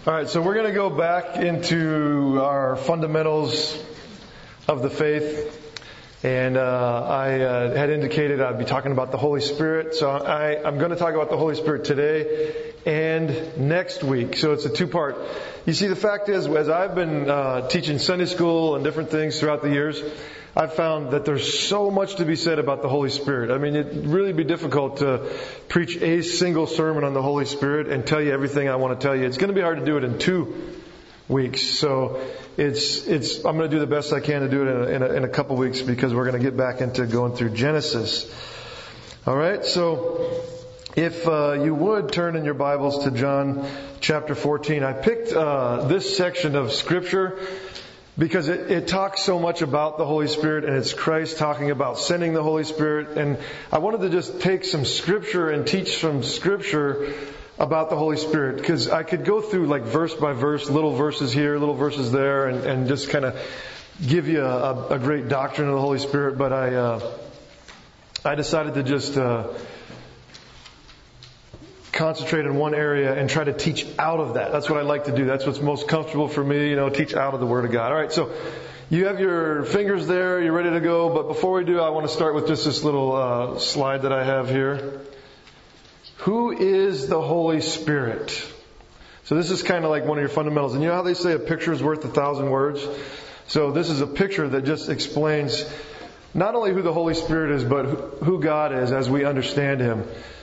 All right, so we're going to go back into our fundamentals of the faith. And I had indicated I'd be talking about the Holy Spirit. So I'm going to talk about the Holy Spirit today and next week. So it's a two-part. You see, the fact is, as I've been teaching Sunday school and different things throughout the years, I've found that there's so much to be said about the Holy Spirit. I mean, it'd really be difficult to preach a single sermon on the Holy Spirit and tell you everything I want to tell you. It's going to be hard to do it in 2 weeks. So I'm going to do the best I can to do it in a couple weeks, because we're going to get back into going through Genesis. All right. So if you would turn in your Bibles to John chapter 14, I picked this section of Scripture because it talks so much about the Holy Spirit, and it's Christ talking about sending the Holy Spirit. And I wanted to just take some Scripture and teach some Scripture about the Holy Spirit, because I could go through like verse by verse, little verses here, little verses there, and just kind of give you a great doctrine of the Holy Spirit. But I decided to just concentrate in one area and try to teach out of that. That's what I like to do. That's what's most comfortable for me, teach out of the Word of God. All right, so you have your fingers there. You're ready to go. But before we do, I want to start with just this little slide that I have here. Who is the Holy Spirit? So this is kind of like one of your fundamentals. And you know how they say a picture is worth 1,000 words? So this is a picture that just explains not only who the Holy Spirit is, but who God is as we understand Him.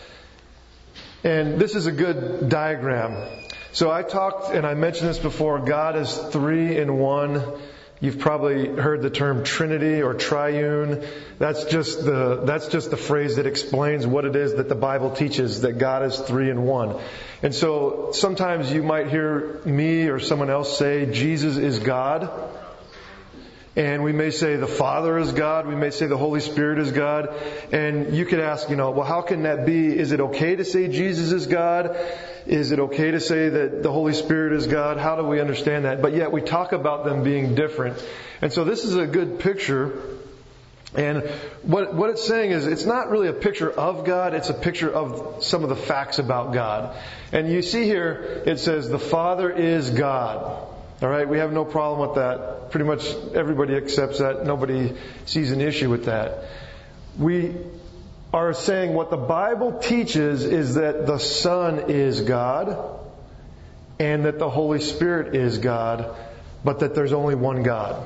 And this is a good diagram. So I talked, and I mentioned this before, God is 3 in 1. You've probably heard the term Trinity or triune. That's just the phrase that explains what it is that the Bible teaches, that God is 3 in 1. And so sometimes you might hear me or someone else say Jesus is God. And we may say the Father is God. We may say the Holy Spirit is God. And you could ask, well, how can that be? Is it okay to say Jesus is God? Is it okay to say that the Holy Spirit is God? How do we understand that? But yet we talk about them being different. And so this is a good picture. And what it's saying is, it's not really a picture of God. It's a picture of some of the facts about God. And you see here, it says the Father is God. All right, we have no problem with that. Pretty much everybody accepts that. Nobody sees an issue with that. We are saying what the Bible teaches is that the Son is God and that the Holy Spirit is God, but that there's only one God.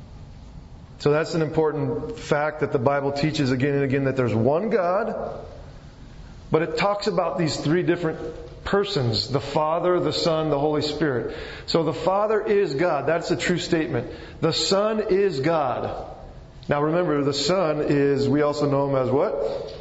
So that's an important fact that the Bible teaches again and again, that there's one God, but it talks about these 3 different persons, the Father, the Son, the Holy Spirit. So the Father is God. That's a true statement. The Son is God. Now remember, the Son is, we also know Him as what?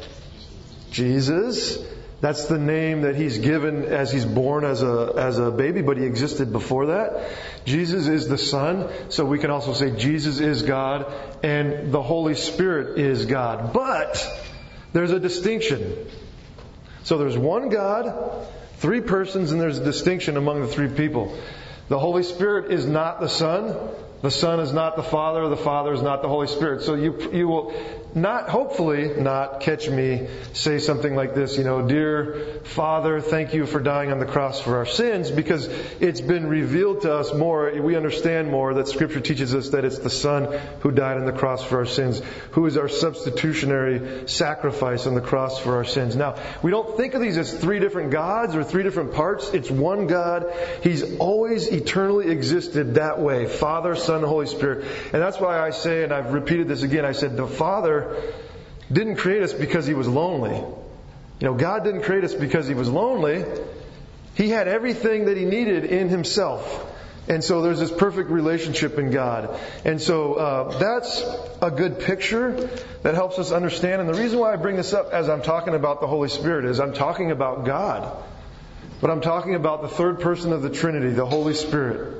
Jesus. That's the name that He's given as He's born as a baby, but He existed before that. Jesus is the Son. So we can also say Jesus is God and the Holy Spirit is God. But there's a distinction. So there's one God, 3 persons, and there's a distinction among the 3 people. The Holy Spirit is not the Son. The Son is not the Father. The Father is not the Holy Spirit. So you will hopefully not catch me say something like this, Dear Father, thank you for dying on the cross for our sins, because it's been revealed to us more, we understand more that Scripture teaches us that it's the Son who died on the cross for our sins, who is our substitutionary sacrifice on the cross for our sins. Now, we don't think of these as 3 different gods or 3 different parts. It's one God. He's always eternally existed that way. Father, Son, Holy Spirit. And that's why I say, and I've repeated this again, I said the Father didn't create us because He was lonely. God didn't create us because He was lonely. He had everything that He needed in Himself. And so there's this perfect relationship in God. And so that's a good picture that helps us understand. And the reason why I bring this up as I'm talking about the Holy Spirit is I'm talking about God. But I'm talking about the 3rd person of the Trinity, the Holy Spirit.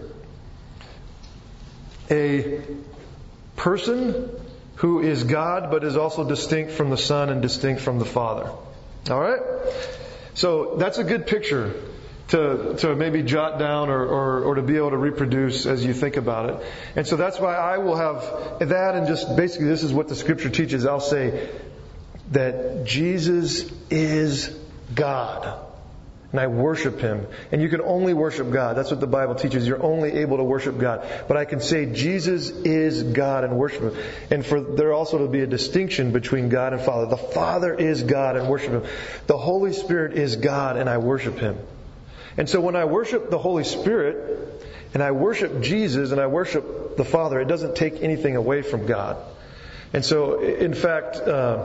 A person who is God, but is also distinct from the Son and distinct from the Father. All right? So that's a good picture to maybe jot down or to be able to reproduce as you think about it. And so that's why I will have that, and just basically this is what the Scripture teaches. I'll say that Jesus is God. and I worship Him. And you can only worship God. That's what the Bible teaches. You're only able to worship God. But I can say Jesus is God and worship Him. And for there also to be a distinction between God and Father. The Father is God and worship Him. The Holy Spirit is God and I worship Him. And so when I worship the Holy Spirit, and I worship Jesus and I worship the Father, it doesn't take anything away from God. And so, in fact,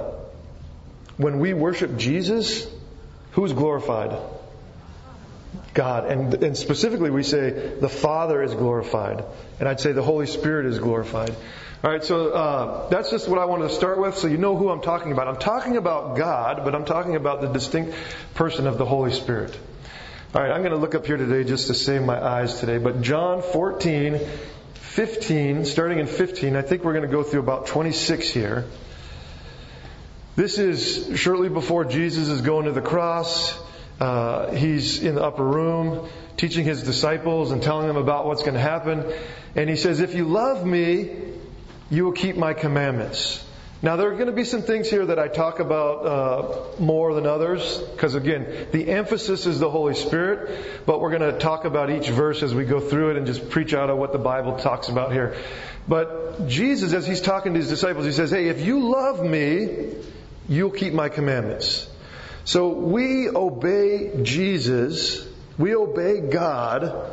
when we worship Jesus, who's glorified? God. And specifically we say the Father is glorified. And I'd say the Holy Spirit is glorified. Alright, so that's just what I wanted to start with, so you know who I'm talking about. I'm talking about God, but I'm talking about the distinct person of the Holy Spirit. Alright, I'm going to look up here today just to save my eyes today. But John 14, 15, starting in 15, I think we're going to go through about 26 here. This is shortly before Jesus is going to the cross. He's in the upper room teaching His disciples and telling them about what's going to happen. And He says, if you love me, you will keep my commandments. Now there are going to be some things here that I talk about more than others. Because again, the emphasis is the Holy Spirit. But we're going to talk about each verse as we go through it and just preach out of what the Bible talks about here. But Jesus, as He's talking to His disciples, He says, hey, if you love me, you'll keep my commandments. So we obey Jesus, we obey God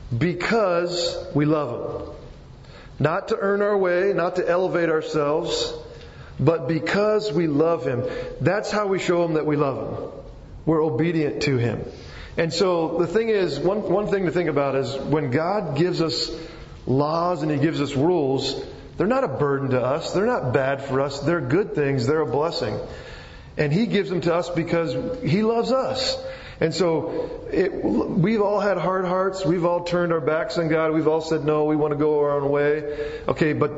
because we love Him. Not to earn our way, not to elevate ourselves, but because we love Him. That's how we show Him that we love Him. We're obedient to Him. And so the thing is, one thing to think about is when God gives us laws and He gives us rules, they're not a burden to us. They're not bad for us. They're good things. They're a blessing. And He gives them to us because He loves us. And so we've all had hard hearts. We've all turned our backs on God. We've all said, no, we want to go our own way. Okay, but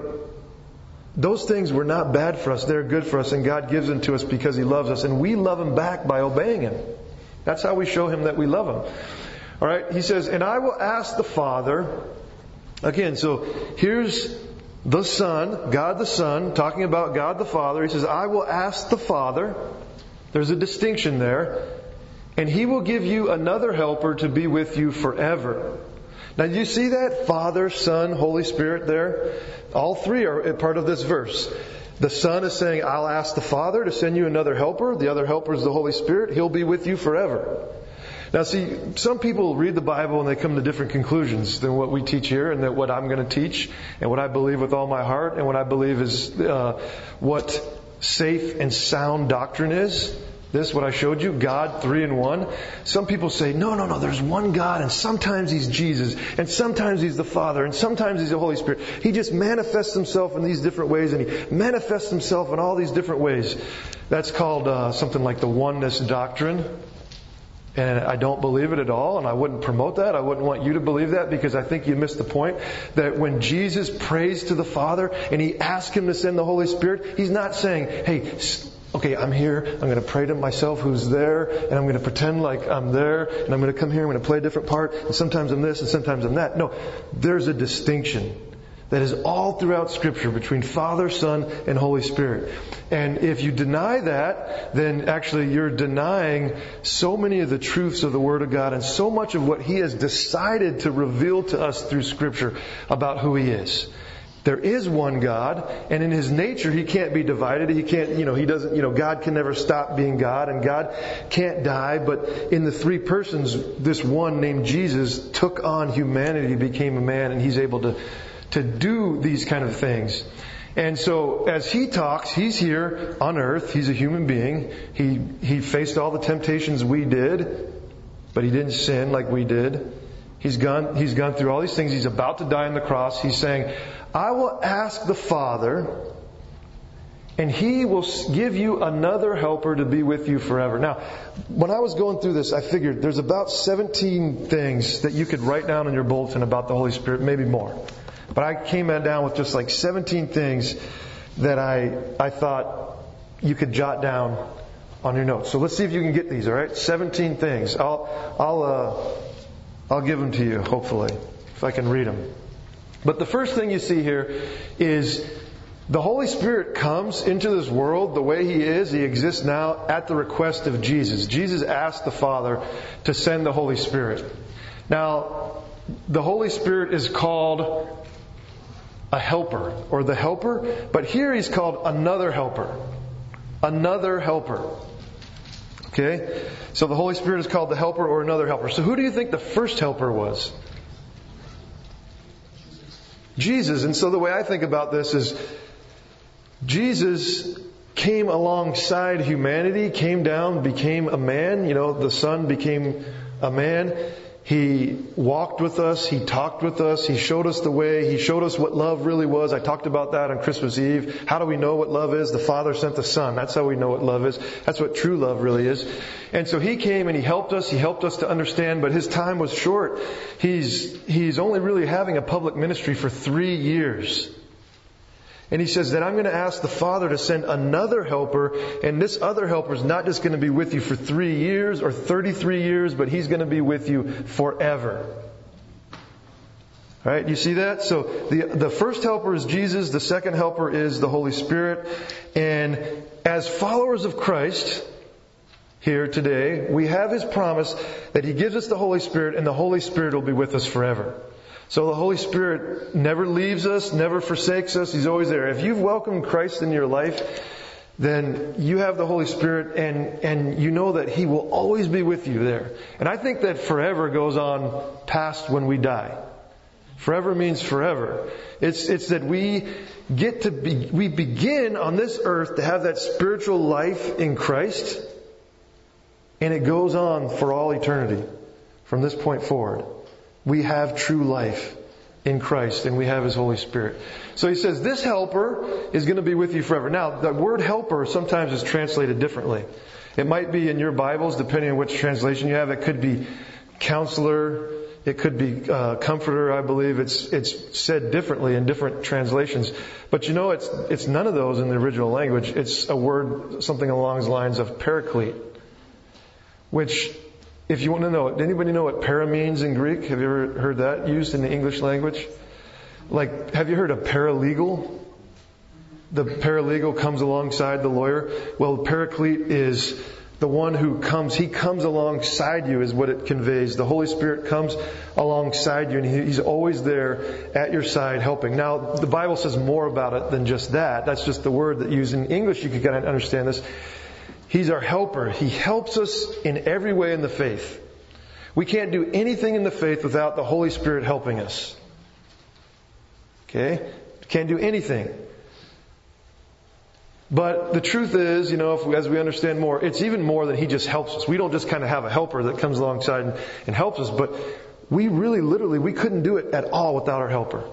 those things were not bad for us. They're good for us. And God gives them to us because He loves us. And we love Him back by obeying Him. That's how we show Him that we love Him. All right, He says, and I will ask the Father. Again, so here's the Son, God the Son, talking about God the Father. He says, I will ask the Father. There's a distinction there. And He will give you another helper to be with you forever. Now, do you see that? Father, Son, Holy Spirit there? All three are a part of this verse. The Son is saying, I'll ask the Father to send you another helper. The other helper is the Holy Spirit. He'll be with you forever. Now, see, some people read the Bible and they come to different conclusions than what we teach here and that what I'm going to teach and what I believe with all my heart and what I believe is what safe and sound doctrine is. This, what I showed you, God, 3 in 1. Some people say, no, there's one God, and sometimes He's Jesus, and sometimes He's the Father, and sometimes He's the Holy Spirit. He just manifests Himself in these different ways, and He manifests Himself in all these different ways. That's called something like the oneness doctrine. And I don't believe it at all, and I wouldn't promote that. I wouldn't want you to believe that because I think you missed the point that when Jesus prays to the Father and He asks Him to send the Holy Spirit, He's not saying, hey, okay, I'm here, I'm going to pray to myself who's there, and I'm going to pretend like I'm there, and I'm going to come here, I'm going to play a different part, and sometimes I'm this, and sometimes I'm that. No, there's a distinction that is all throughout Scripture between Father, Son, and Holy Spirit. And if you deny that, then actually you're denying so many of the truths of the Word of God and so much of what He has decided to reveal to us through Scripture about who He is. There is one God, and in His nature He can't be divided. He can't, He doesn't, God can never stop being God, and God can't die. But in the three persons, this one named Jesus took on humanity, became a man, and He's able to do these kind of things. And so as He talks, He's here on earth. He's a human being. He faced all the temptations we did, but He didn't sin like we did. He's gone through all these things. He's about to die on the cross. He's saying, I will ask the Father, and He will give you another helper to be with you forever. Now, when I was going through this, I figured there's about 17 things that you could write down in your bulletin about the Holy Spirit, maybe more. But I came down with just like 17 things that I thought you could jot down on your notes. So let's see if you can get these, all right? 17 things. I'll give them to you, hopefully, if I can read them. But the first thing you see here is The Holy Spirit comes into this world the way He is. He exists now at the request of Jesus. Jesus asked the Father to send the Holy Spirit. Now, the Holy Spirit is called a helper, or the helper, but here He's called another helper. Another helper. Okay? So the Holy Spirit is called the helper or another helper. So who do you think the first helper was? Jesus. And so the way I think about this is Jesus came alongside humanity, came down, became a man. You know, the Son became a man. He walked with us. He talked with us. He showed us the way. He showed us what love really was. I talked about that on Christmas Eve. How do we know what love is? The Father sent the Son. That's how we know what love is. That's what true love really is. And so He came and He helped us. He helped us to understand, but His time was short. He's only really having a public ministry for 3 years. And He says that I'm going to ask the Father to send another helper, and this other helper is not just going to be with you for 3 years or 33 years, but He's going to be with you forever. All right, you see that? So the first helper is Jesus, the second helper is the Holy Spirit. And as followers of Christ here today, we have His promise that He gives us the Holy Spirit, and the Holy Spirit will be with us forever. So the Holy Spirit never leaves us, never forsakes us. He's always there. If you've welcomed Christ in your life, then you have the Holy Spirit, and you know that He will always be with you there. And I think that forever goes on past when we die. Forever means forever. It's that we begin on this earth to have that spiritual life in Christ, and it goes on for all eternity from this point forward. We have true life in Christ, and we have His Holy Spirit. So He says this helper is going to be with you forever. Now, the word helper sometimes is translated differently. It might be in your Bibles, depending on which translation you have. It could be counselor. It could be comforter, I believe. It's said differently in different translations. But you know, it's none of those in the original language. It's a word, something along the lines of paraclete, which, if you want to know it, anybody know what para means in Greek? Have you ever heard that used in the English language? Like, have you heard of paralegal? The paralegal comes alongside the lawyer. Well, the paraclete is the one who comes. He comes alongside you is what it conveys. The Holy Spirit comes alongside you, and He's always there at your side helping. Now, the Bible says more about it than just that. That's just the word that used in English. You could kind of understand this. He's our helper. He helps us in every way in the faith. We can't do anything in the faith without the Holy Spirit helping us. Okay? Can't do anything. But the truth is, you know, as we understand more, it's even more than He just helps us. We don't just kind of have a helper that comes alongside and helps us, but we really, literally, we couldn't do it at all without our helper.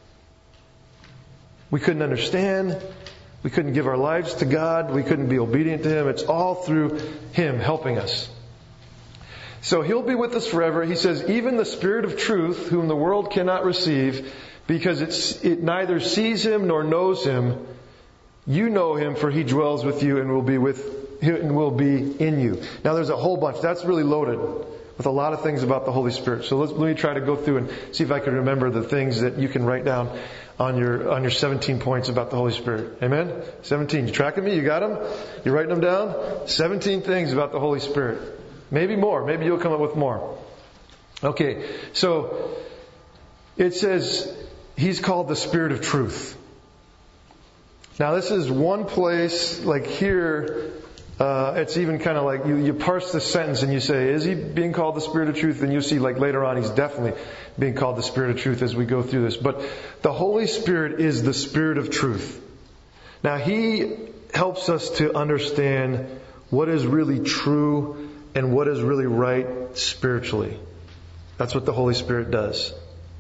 We couldn't understand. We couldn't give our lives to God. We couldn't be obedient to Him. It's all through Him helping us. So He'll be with us forever. He says, even the Spirit of truth, whom the world cannot receive, because it neither sees Him nor knows Him, you know Him, for He dwells with you and will be in you. Now there's a whole bunch. That's really loaded with a lot of things about the Holy Spirit. So let me try to go through and see if I can remember the things that you can write down on your 17 points about the Holy Spirit. Amen? 17. You tracking me? You got them? You writing them down? 17 things about the Holy Spirit. Maybe more. Maybe you'll come up with more. Okay. So it says He's called the Spirit of truth. Now this is one place, like here, it's even kind of like you parse this sentence and you say, is He being called the Spirit of truth? And you see, like later on, He's definitely being called the Spirit of truth as we go through this. But the Holy Spirit is the Spirit of truth. Now He helps us to understand what is really true and what is really right spiritually. That's what the Holy Spirit does.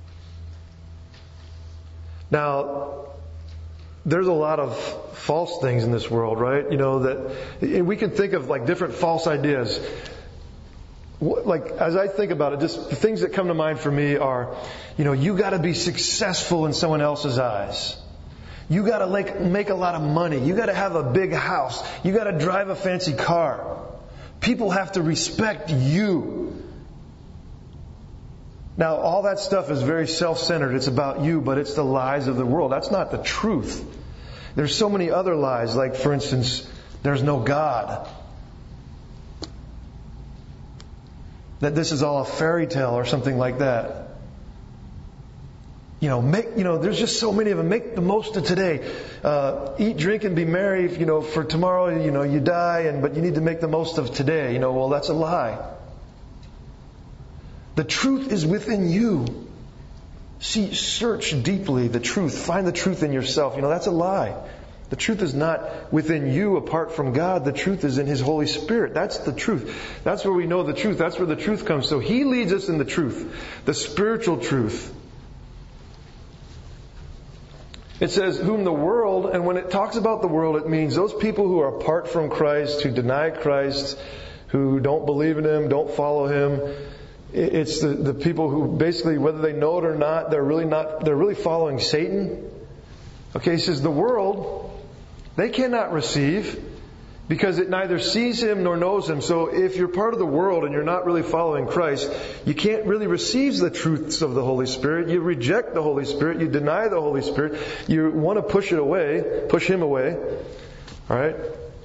Now, there's a lot of false things in this world, right? You know, that we can think of like different false ideas. Like, as I think about it, just the things that come to mind for me are, you know, you got to be successful in someone else's eyes. You got to make a lot of money. You got to have a big house. You got to drive a fancy car. People have to respect you. Now, all that stuff is very self-centered. It's about you, but it's the lies of the world. That's not the truth. There's so many other lies, like, for instance, there's no God. That this is all a fairy tale or something like that. There's just so many of them. Make the most of today. Eat, drink, and be merry. For tomorrow, you die, but you need to make the most of today. Well, that's a lie. The truth is within you. Search deeply the truth. Find the truth in yourself. That's a lie. The truth is not within you apart from God. The truth is in His Holy Spirit. That's the truth. That's where we know the truth. That's where the truth comes. So He leads us in the truth, the spiritual truth. It says, whom the world, and when it talks about the world, it means those people who are apart from Christ, who deny Christ, who don't believe in Him, don't follow Him. It's the people who basically, whether they know it or not, they're really following Satan. Okay, he says the world, they cannot receive because it neither sees Him nor knows Him. So if you're part of the world and you're not really following Christ, you can't really receive the truths of the Holy Spirit. You reject the Holy Spirit. You deny the Holy Spirit. You want to push Him away. All right?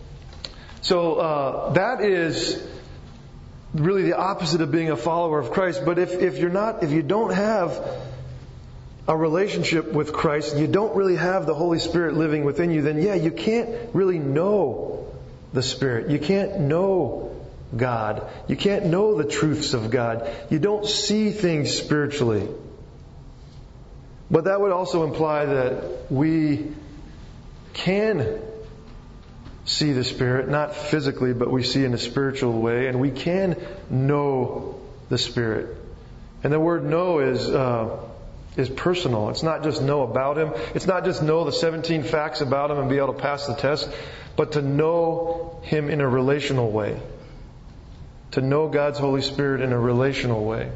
So that is really the opposite of being a follower of Christ. But if you don't have a relationship with Christ, you don't really have the Holy Spirit living within you, then you can't really know the Spirit. You can't know God. You can't know the truths of God. You don't see things spiritually. But that would also imply that we can see the Spirit, not physically, but we see in a spiritual way, and we can know the Spirit. And the word know is personal. It's not just know about Him. It's not just know the 17 facts about Him and be able to pass the test, but to know Him in a relational way. To know God's Holy Spirit in a relational way.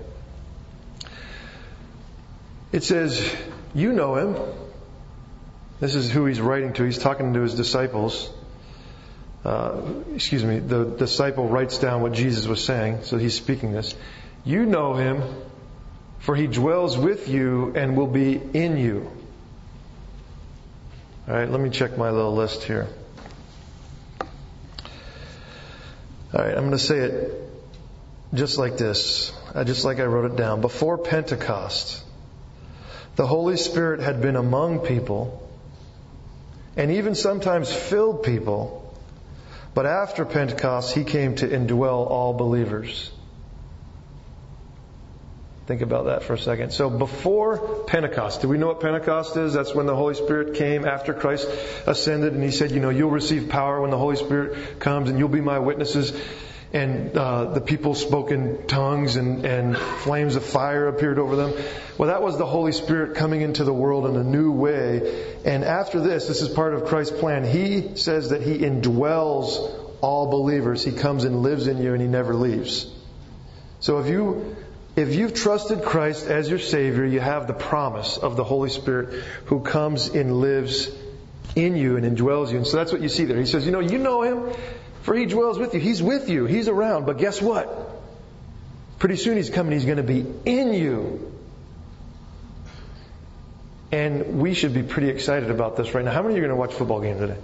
It says, you know Him. This is who He's writing to. He's talking to His disciples. The disciple writes down what Jesus was saying, so he's speaking this. You know Him, for He dwells with you and will be in you. All right, let me check my little list here. All right, I'm going to say it just like this, just like I wrote it down. Before Pentecost, the Holy Spirit had been among people and even sometimes filled people. But after Pentecost, He came to indwell all believers. Think about that for a second. So before Pentecost, do we know what Pentecost is? That's when the Holy Spirit came after Christ ascended, and He said, you'll receive power when the Holy Spirit comes, and you'll be my witnesses. And the people spoke in tongues, and flames of fire appeared over them. Well, that was the Holy Spirit coming into the world in a new way. And after this is part of Christ's plan. He says that He indwells all believers. He comes and lives in you, and He never leaves. So if you've trusted Christ as your Savior, you have the promise of the Holy Spirit who comes and lives in you and indwells you. And so that's what you see there. He says, you know Him, for He dwells with you. He's with you. He's around. But guess what? Pretty soon He's coming. He's going to be in you. And we should be pretty excited about this right now. How many of you are going to watch a football game today?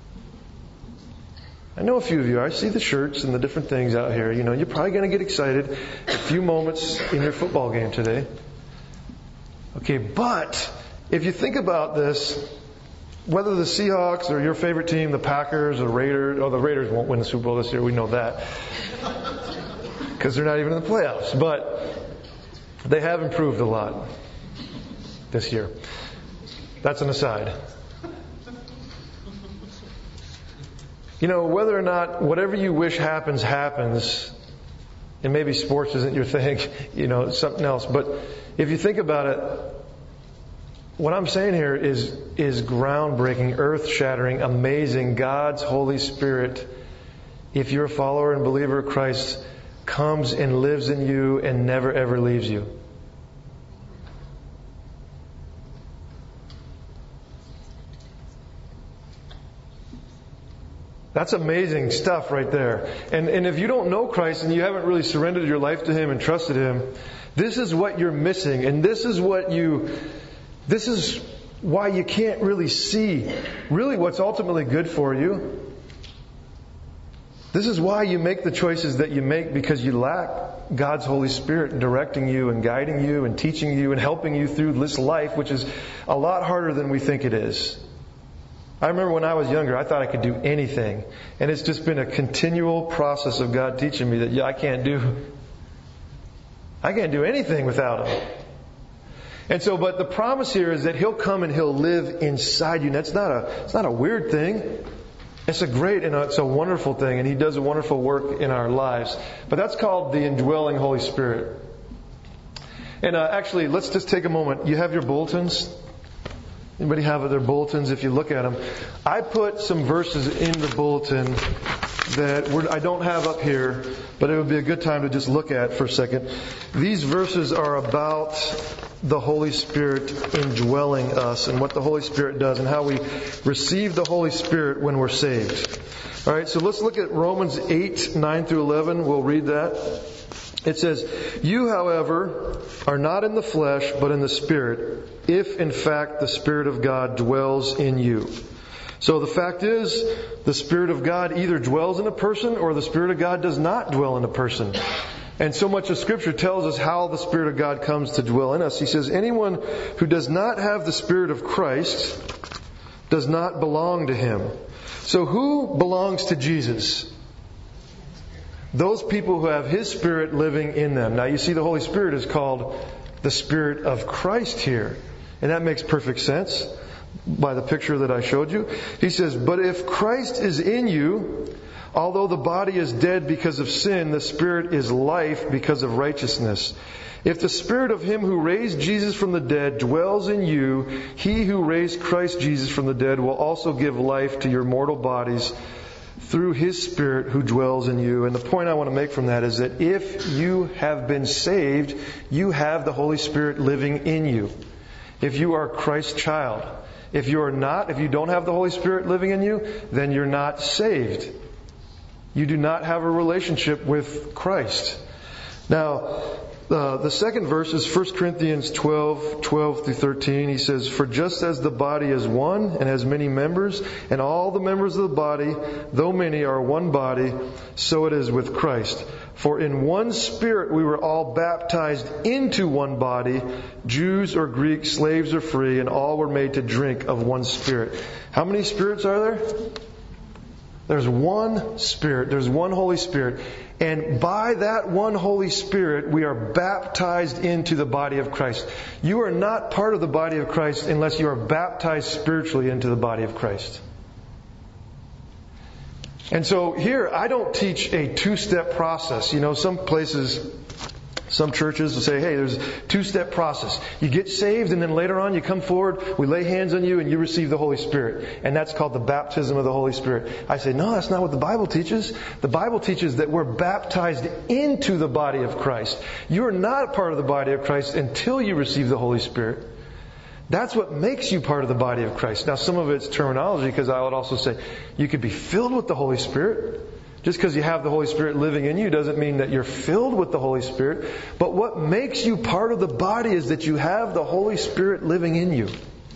I know a few of you are. I see the shirts and the different things out here. You're probably going to get excited a few moments in your football game today. Okay, but if you think about this, whether the Seahawks or your favorite team, the Packers or Raiders, the Raiders won't win the Super Bowl this year. We know that. Because they're not even in the playoffs. But they have improved a lot this year. That's an aside. Whether or not whatever you wish happens, and maybe sports isn't your thing, it's something else. But if you think about it, what I'm saying here is groundbreaking, earth-shattering, amazing. God's Holy Spirit, if you're a follower and believer of Christ, comes and lives in you and never ever leaves you. That's amazing stuff right there. And if you don't know Christ and you haven't really surrendered your life to Him and trusted Him, this is what you're missing. And this is why you can't really see really what's ultimately good for you. This is why you make the choices that you make, because you lack God's Holy Spirit directing you and guiding you and teaching you and helping you through this life, which is a lot harder than we think it is. I remember when I was younger, I thought I could do anything. And it's just been a continual process of God teaching me that I can't do anything without Him. And so, but the promise here is that He'll come and He'll live inside you. And it's not a weird thing. It's a great and it's a wonderful thing, and He does a wonderful work in our lives. But that's called the indwelling Holy Spirit. And actually, let's just take a moment. You have your bulletins? Anybody have their bulletins? If you look at them, I put some verses in the bulletin that I don't have up here, but it would be a good time to just look at for a second. These verses are about the Holy Spirit indwelling us and what the Holy Spirit does and how we receive the Holy Spirit when we're saved. All right, so let's look at Romans 8, 9 through 11. We'll read that. It says, "You, however, are not in the flesh, but in the Spirit, if in fact the Spirit of God dwells in you." So the fact is, the Spirit of God either dwells in a person or the Spirit of God does not dwell in a person. And so much of Scripture tells us how the Spirit of God comes to dwell in us. He says, anyone who does not have the Spirit of Christ does not belong to Him. So who belongs to Jesus? Those people who have His Spirit living in them. Now you see the Holy Spirit is called the Spirit of Christ here. And that makes perfect sense by the picture that I showed you. He says, "But if Christ is in you, although the body is dead because of sin, the Spirit is life because of righteousness. If the Spirit of Him who raised Jesus from the dead dwells in you, He who raised Christ Jesus from the dead will also give life to your mortal bodies through His Spirit who dwells in you." And the point I want to make from that is that if you have been saved, you have the Holy Spirit living in you. If you are Christ's child. If you are not, if you don't have the Holy Spirit living in you, then you're not saved. You do not have a relationship with Christ. Now, the second verse is 1 Corinthians 12 through 13. He says, "For just as the body is one and has many members, and all the members of the body, though many, are one body, so it is with Christ. For in one Spirit we were all baptized into one body, Jews or Greeks, slaves or free, and all were made to drink of one Spirit." How many spirits are there? There's one Spirit. There's one Holy Spirit. And by that one Holy Spirit, we are baptized into the body of Christ. You are not part of the body of Christ unless you are baptized spiritually into the body of Christ. And so here, I don't teach a two-step process. You know, some places, some churches will say, hey, there's a two-step process. You get saved, and then later on you come forward, we lay hands on you, and you receive the Holy Spirit. And that's called the baptism of the Holy Spirit. I say, no, that's not what the Bible teaches. The Bible teaches that we're baptized into the body of Christ. You're not a part of the body of Christ until you receive the Holy Spirit. That's what makes you part of the body of Christ. Now, some of it's terminology, because I would also say you could be filled with the Holy Spirit. Just because you have the Holy Spirit living in you doesn't mean that you're filled with the Holy Spirit. But what makes you part of the body is that you have the Holy Spirit living in you.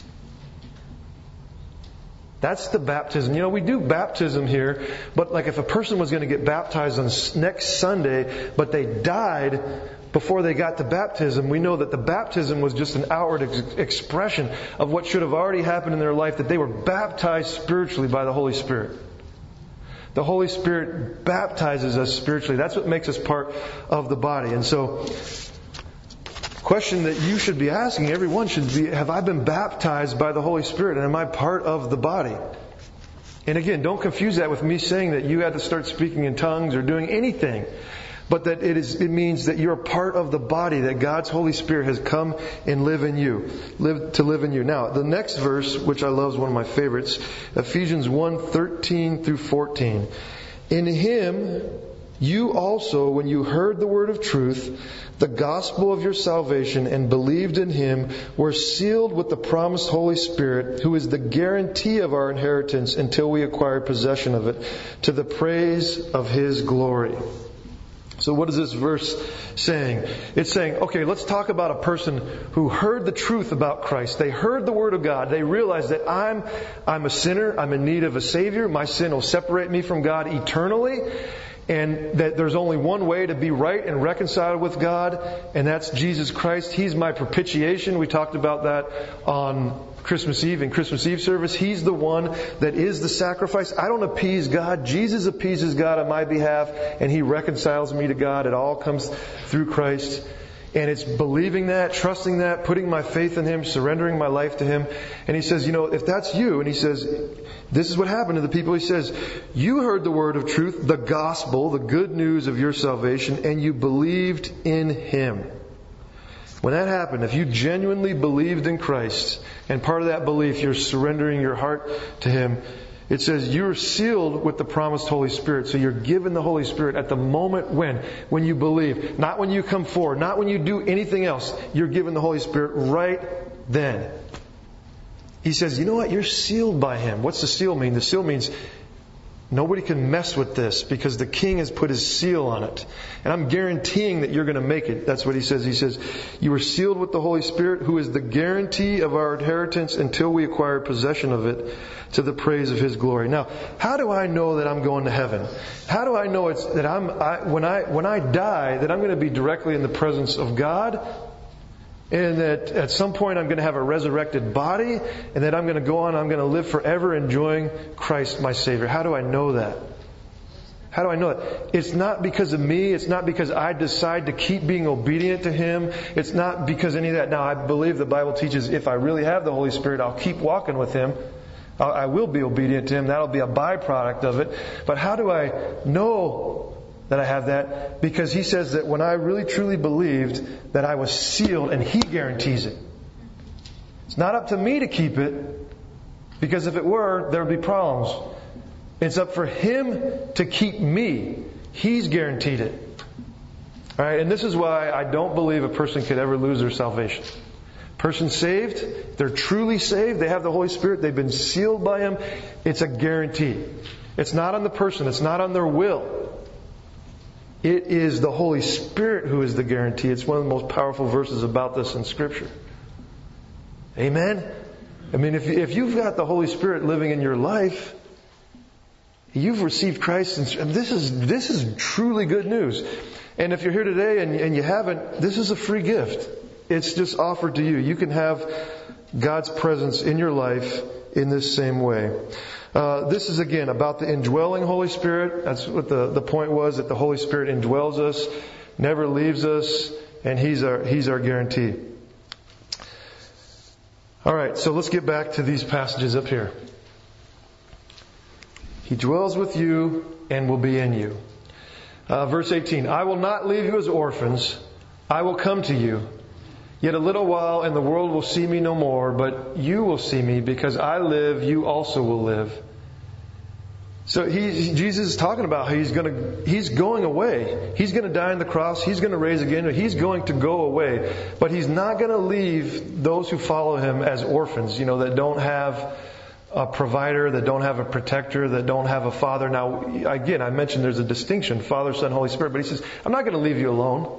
That's the baptism. You know, we do baptism here, but like if a person was going to get baptized on next Sunday, but they died before they got to baptism, we know that the baptism was just an outward expression of what should have already happened in their life, that they were baptized spiritually by the Holy Spirit. The Holy Spirit baptizes us spiritually. That's what makes us part of the body. And so, the question that you should be asking, everyone should be, have I been baptized by the Holy Spirit? And am I part of the body? And again, don't confuse that with me saying that you had to start speaking in tongues or doing anything. But that it means that you're part of the body, that God's Holy Spirit has come and live in you. Now, the next verse, which I love, is one of my favorites, Ephesians 1:13 through 14. "In Him, you also, when you heard the word of truth, the gospel of your salvation, and believed in Him, were sealed with the promised Holy Spirit, who is the guarantee of our inheritance until we acquire possession of it, to the praise of His glory." So what is this verse saying? It's saying, okay, let's talk about a person who heard the truth about Christ. They heard the Word of God. They realized that I'm a sinner. I'm in need of a Savior. My sin will separate me from God eternally. And that there's only one way to be right and reconciled with God, and that's Jesus Christ. He's my propitiation. We talked about that on Christmas Eve in Christmas Eve service. He's the one that is the sacrifice. I don't appease God. Jesus appeases God on my behalf, and He reconciles me to God. It all comes through Christ. And it's believing that, trusting that, putting my faith in Him, surrendering my life to Him. And He says, if that's you, and He says, this is what happened to the people. He says, you heard the word of truth, the gospel, the good news of your salvation, and you believed in Him. When that happened, if you genuinely believed in Christ, and part of that belief, you're surrendering your heart to Him, it says you're sealed with the promised Holy Spirit. So you're given the Holy Spirit at the moment when you believe. Not when you come forward. Not when you do anything else. You're given the Holy Spirit right then. He says, you know what? You're sealed by Him. What's the seal mean? The seal means nobody can mess with this because the King has put His seal on it. And I'm guaranteeing that you're going to make it. That's what He says. He says, you were sealed with the Holy Spirit, who is the guarantee of our inheritance until we acquire possession of it, to the praise of His glory. Now, how do I know that I'm going to heaven? How do I know that when I die, that I'm going to be directly in the presence of God? And that at some point I'm going to have a resurrected body, and that I'm going to go on, I'm going to live forever enjoying Christ my Savior. How do I know that? How do I know that? It's not because of me. It's not because I decide to keep being obedient to Him. It's not because any of that. Now, I believe the Bible teaches if I really have the Holy Spirit, I'll keep walking with Him. I will be obedient to Him. That'll be a byproduct of it. But how do I know that I have that? Because He says that when I really truly believed that I was sealed, and He guarantees it. It's not up to me to keep it, because if it were, there would be problems. It's up for Him to keep me. He's guaranteed it. All right, and this is why I don't believe a person could ever lose their salvation. Person saved, they're truly saved, they have the Holy Spirit, they've been sealed by Him. It's a guarantee. It's not on the person, it's not on their will. It is the Holy Spirit who is the guarantee. It's one of the most powerful verses about this in Scripture. Amen? I mean, if you've got the Holy Spirit living in your life, you've received Christ, and this is truly good news. And if you're here today and you haven't, this is a free gift. It's just offered to you. You can have God's presence in your life in this same way. This is again about the indwelling Holy Spirit. That's what the point was, that the Holy Spirit indwells us, never leaves us, and He's our guarantee. All right, so let's get back to these passages up here. He dwells with you and will be in you. Verse 18, I will not leave you as orphans. I will come to you. Yet a little while and the world will see me no more, but you will see me, because I live, you also will live. So Jesus is talking about how He's going away. He's going to die on the cross. He's going to raise again. He's going to go away. But He's not going to leave those who follow Him as orphans, that don't have a provider, that don't have a protector, that don't have a father. Now, again, I mentioned there's a distinction, Father, Son, Holy Spirit. But He says, I'm not going to leave you alone.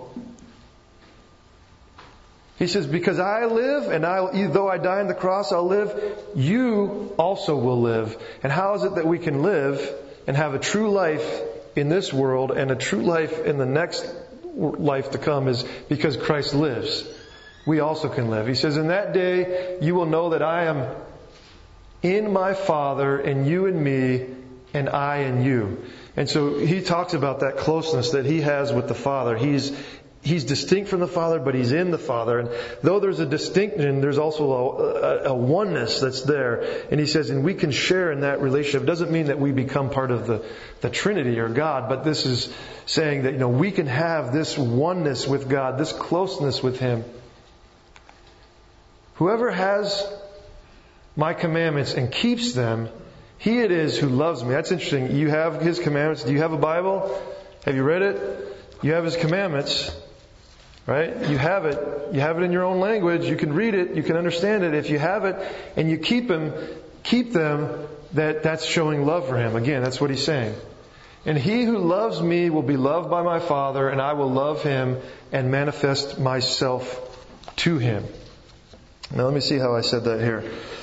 He says, because I live, and though I die on the cross, I'll live, you also will live. And how is it that we can live and have a true life in this world and a true life in the next life to come? Is because Christ lives. We also can live. He says, in that day you will know that I am in my Father, and you in me, and I in you. And so He talks about that closeness that He has with the Father. He's distinct from the Father, but He's in the Father. And though there's a distinction, there's also a oneness that's there. And He says, and we can share in that relationship. It doesn't mean that we become part of the Trinity or God, but this is saying that, we can have this oneness with God, this closeness with Him. Whoever has my commandments and keeps them, he it is who loves me. That's interesting. You have His commandments. Do you have a Bible? Have you read it? You have His commandments. Right? You have it. You have it in your own language. You can read it. You can understand it. If you have it and you keep them, that's showing love for Him. Again, that's what He's saying. And he who loves me will be loved by my Father, and I will love him and manifest myself to him. Now let me see how I said that here.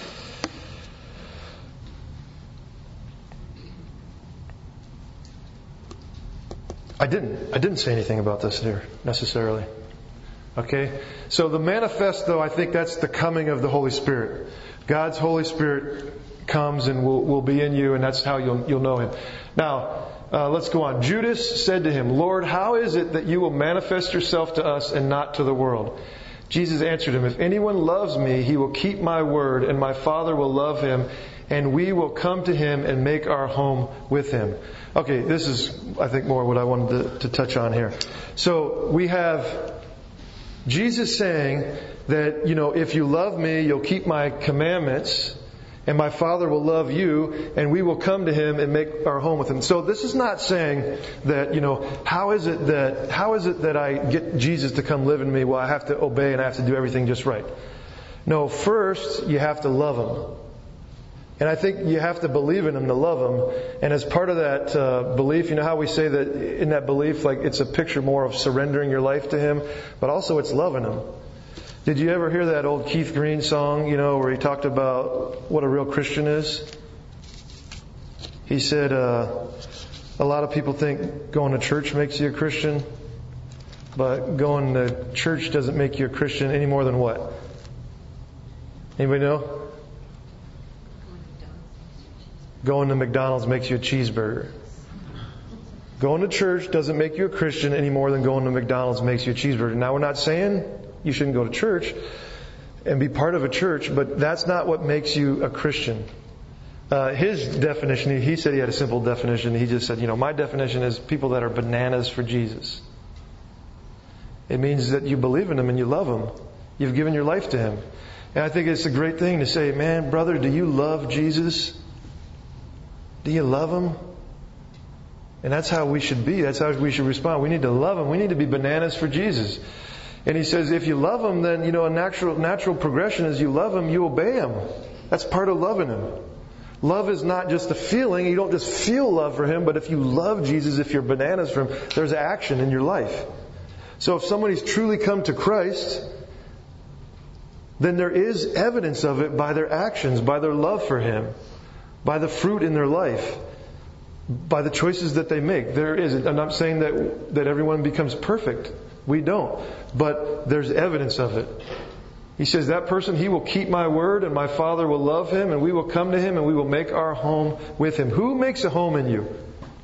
I didn't say anything about this here necessarily. Okay? So the manifest, though, I think that's the coming of the Holy Spirit. God's Holy Spirit comes and will be in you, and that's how you'll know him. Now, let's go on. Judas said to him, Lord, how is it that you will manifest yourself to us and not to the world? Jesus answered him, if anyone loves me, he will keep my word, and my Father will love him, and we will come to him and make our home with him. Okay, this is, I think, more what I wanted to touch on here. So we have Jesus saying that, if you love me, you'll keep my commandments, and my Father will love you, and we will come to him and make our home with him. So this is not saying that, how is it that I get Jesus to come live in me? Well, I have to obey and I have to do everything just right. No, first you have to love him. And I think you have to believe in him to love him. And as part of that belief, how we say that in that belief, like it's a picture more of surrendering your life to him, but also it's loving him. Did you ever hear that old Keith Green song, where he talked about what a real Christian is? He said, a lot of people think going to church makes you a Christian, but going to church doesn't make you a Christian any more than what? Anybody know? Going to McDonald's makes you a cheeseburger. Going to church doesn't make you a Christian any more than going to McDonald's makes you a cheeseburger. Now, we're not saying you shouldn't go to church and be part of a church, but that's not what makes you a Christian. His definition, he said he had a simple definition. He just said, my definition is people that are bananas for Jesus. It means that you believe in him and you love him. You've given your life to him. And I think it's a great thing to say, man, brother, do you love Jesus? Do you love him? And that's how we should be. That's how we should respond. We need to love him. We need to be bananas for Jesus. And he says, if you love him, then, a natural progression is you love him, you obey him. That's part of loving him. Love is not just a feeling. You don't just feel love for him, but if you love Jesus, if you're bananas for him, there's action in your life. So if somebody's truly come to Christ, then there is evidence of it by their actions, by their love for him, by the fruit in their life, by the choices that they make. There is. I'm not saying that everyone becomes perfect. We don't. But there's evidence of it. He says, that person, he will keep my word, and my Father will love him, and we will come to him, and we will make our home with him. Who makes a home in you?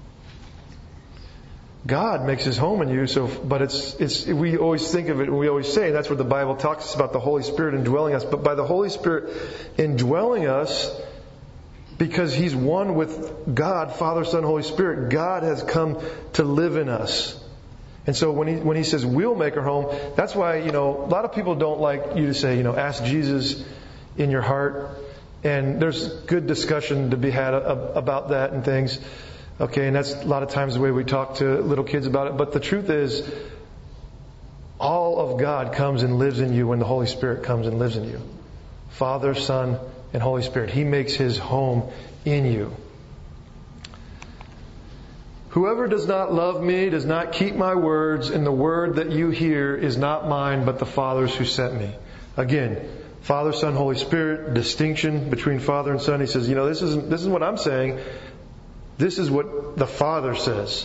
God makes his home in you. But it's we always think of it, and we always say, that's what the Bible talks about, the Holy Spirit indwelling us. But by the Holy Spirit indwelling us, because he's one with God, Father, Son, Holy Spirit, God has come to live in us. And so when he says we'll make our home, that's why, a lot of people don't like you to say, ask Jesus in your heart. And there's good discussion to be had about that and things. Okay, and that's a lot of times the way we talk to little kids about it. But the truth is, all of God comes and lives in you when the Holy Spirit comes and lives in you. Father, Son, and Holy Spirit. He makes his home in you. Whoever does not love me does not keep my words, and the word that you hear is not mine, but the Father's who sent me. Again, Father, Son, Holy Spirit, distinction between Father and Son. He says, this is what I'm saying. This is what the Father says.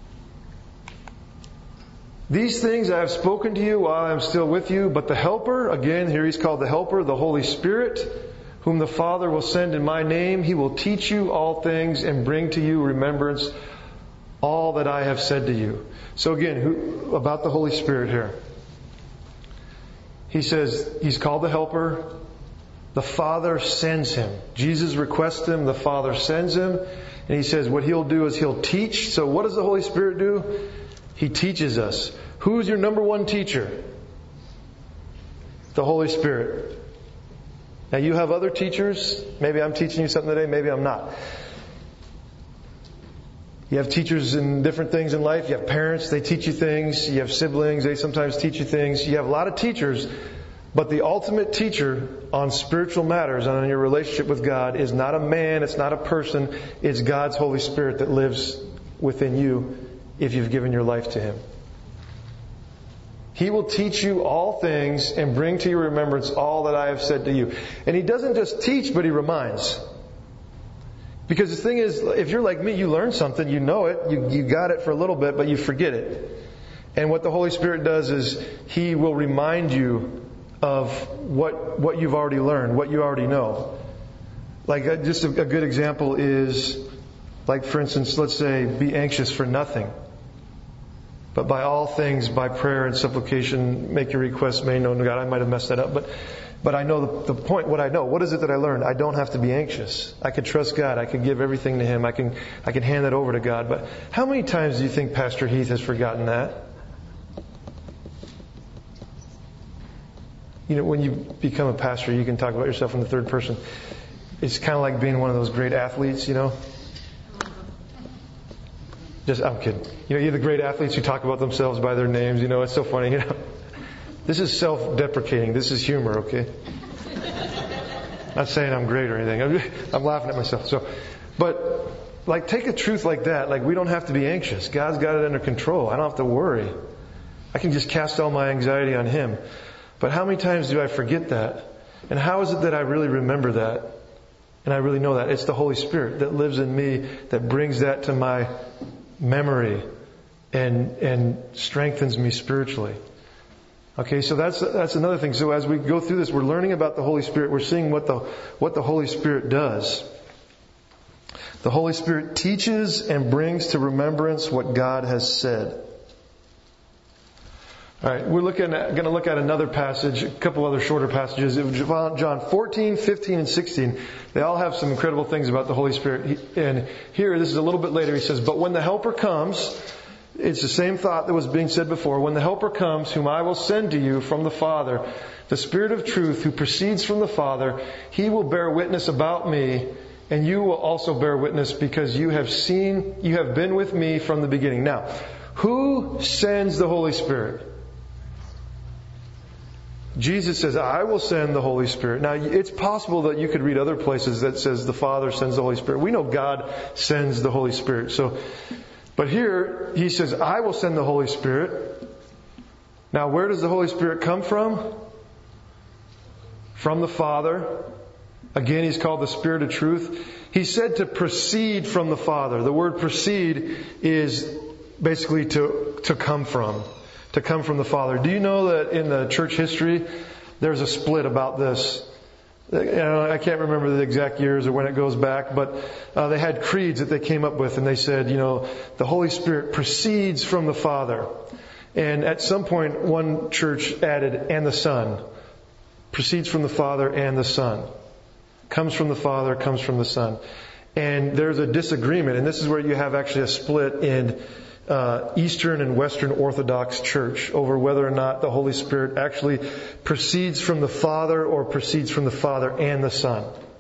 These things I have spoken to you while I am still with you, but the Helper, again, here he's called the Helper, the Holy Spirit, whom the Father will send in my name, he will teach you all things and bring to you remembrance all that I have said to you. So again, about the Holy Spirit here. He says he's called the Helper. The Father sends him. Jesus requests him. The Father sends him. And he says what he'll do is he'll teach. So what does the Holy Spirit do? He teaches us. Who's your number one teacher? The Holy Spirit. Now you have other teachers. Maybe I'm teaching you something today. Maybe I'm not. You have teachers in different things in life. You have parents, they teach you things. You have siblings, they sometimes teach you things. You have a lot of teachers. But the ultimate teacher on spiritual matters and on your relationship with God is not a man, it's not a person, it's God's Holy Spirit that lives within you if you've given your life to Him. He will teach you all things and bring to your remembrance all that I have said to you. And He doesn't just teach, but He reminds. Because the thing is, if you're like me, you learn something, you know it, you got it for a little bit, but you forget it. And what the Holy Spirit does is He will remind you of what you've already learned, what you already know. Like just a good example is, like for instance, let's say, be anxious for nothing. But by all things, by prayer and supplication, make your requests made known to God. I might have messed that up, but I know the point, what I know. What is it that I learned? I don't have to be anxious. I can trust God. I can give everything to Him. I can hand that over to God. But how many times do you think Pastor Heath has forgotten that? You know, when you become a pastor, you can talk about yourself in the third person. It's kind of like being one of those great athletes, you know. I'm kidding. You know, you're the great athletes who talk about themselves by their names. You know, it's so funny. You know, this is self-deprecating. This is humor, okay? Not saying I'm great or anything. I'm laughing at myself. But like, take a truth like that. Like, we don't have to be anxious. God's got it under control. I don't have to worry. I can just cast all my anxiety on Him. But how many times do I forget that? And how is it that I really remember that? And I really know that? It's the Holy Spirit that lives in me that brings that to my memory and strengthens me spiritually. Okay, so that's another thing. So as we go through this, we're learning about the Holy Spirit. We're seeing what the Holy Spirit does. The Holy Spirit teaches and brings to remembrance what God has said. All right, we're going to look at another passage, a couple other shorter passages. John 14, 15, and 16. They all have some incredible things about the Holy Spirit. And here, this is a little bit later, He says, "But when the Helper comes," it's the same thought that was being said before. "When the Helper comes, whom I will send to you from the Father, the Spirit of truth who proceeds from the Father, He will bear witness about me, and you will also bear witness because you have been with me from the beginning." Now, who sends the Holy Spirit? Jesus says, "I will send the Holy Spirit." Now, it's possible that you could read other places that says the Father sends the Holy Spirit. We know God sends the Holy Spirit. But here, He says, "I will send the Holy Spirit." Now, where does the Holy Spirit come from? From the Father. Again, He's called the Spirit of truth. He's said to proceed from the Father. The word proceed is basically to come from. To come from the Father. Do you know that in the church history, there's a split about this? I can't remember the exact years or when it goes back, but they had creeds that they came up with, and they said, the Holy Spirit proceeds from the Father. And at some point, one church added, "and the Son." Proceeds from the Father and the Son. Comes from the Father, comes from the Son. And there's a disagreement, and this is where you have actually a split in Eastern and Western Orthodox Church over whether or not the Holy Spirit actually proceeds from the Father or proceeds from the Father and the Son.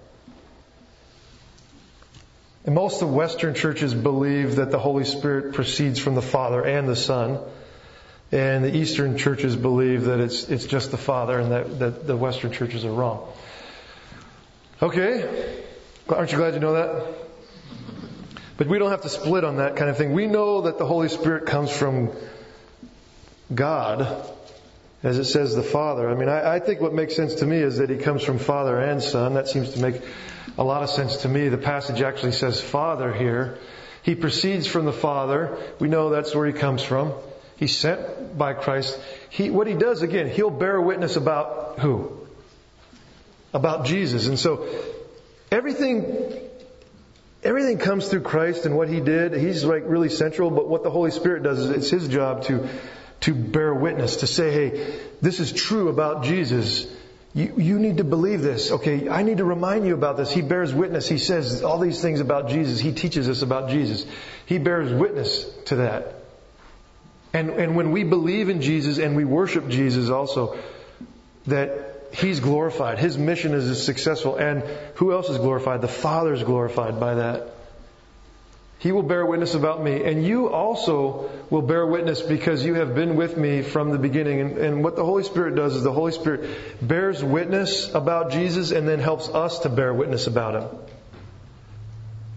And most of Western churches believe that the Holy Spirit proceeds from the Father and the Son. And the Eastern churches believe that it's just the Father, and that the Western churches are wrong. Okay. Aren't you glad you know that? But we don't have to split on that kind of thing. We know that the Holy Spirit comes from God, as it says the Father. I mean, I think what makes sense to me is that He comes from Father and Son. That seems to make a lot of sense to me. The passage actually says Father here. He proceeds from the Father. We know that's where He comes from. He's sent by Christ. What He does, again, He'll bear witness about who? About Jesus. And so everything comes through Christ and what He did. He's like really central, but what the Holy Spirit does is it's His job to bear witness, to say, hey, this is true about Jesus. You need to believe this. Okay, I need to remind you about this. He bears witness. He says all these things about Jesus. He teaches us about Jesus. He bears witness to that. And when we believe in Jesus and we worship Jesus also, that He's glorified. His mission is successful. And who else is glorified? The Father is glorified by that. He will bear witness about me. And you also will bear witness because you have been with me from the beginning. And what the Holy Spirit does is the Holy Spirit bears witness about Jesus and then helps us to bear witness about Him.